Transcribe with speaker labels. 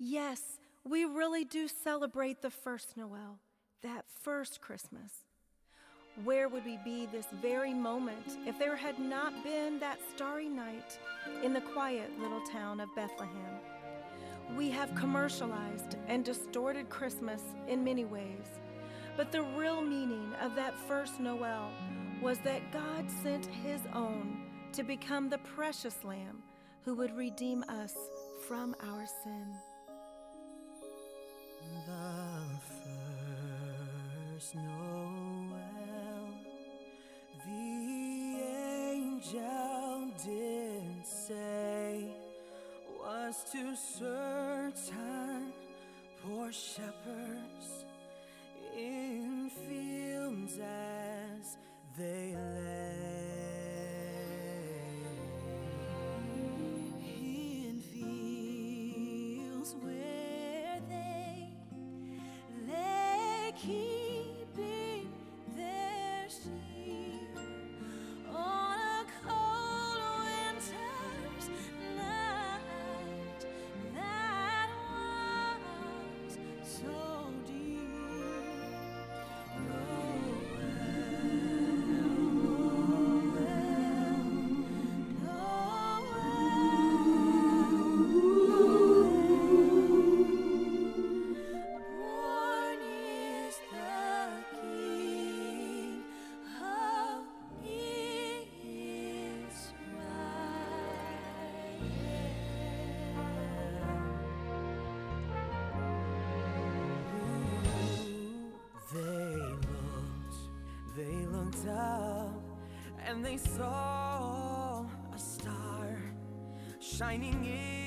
Speaker 1: Yes, we really do celebrate the first Noel, that first Christmas. Where would we be this very moment if there had not been that starry night in the quiet little town of Bethlehem? We have commercialized and distorted Christmas in many ways, but the real meaning of that first Noel was that God sent His own to become the precious Lamb who would redeem us from our sin.
Speaker 2: The first Noel, the angel did say, was to certain poor shepherds in fields as they lay. In fields where they lay keeping their sheep on a cold winter's night that was so deep. Born is the King of Israel. They looked up, and they saw a star shining in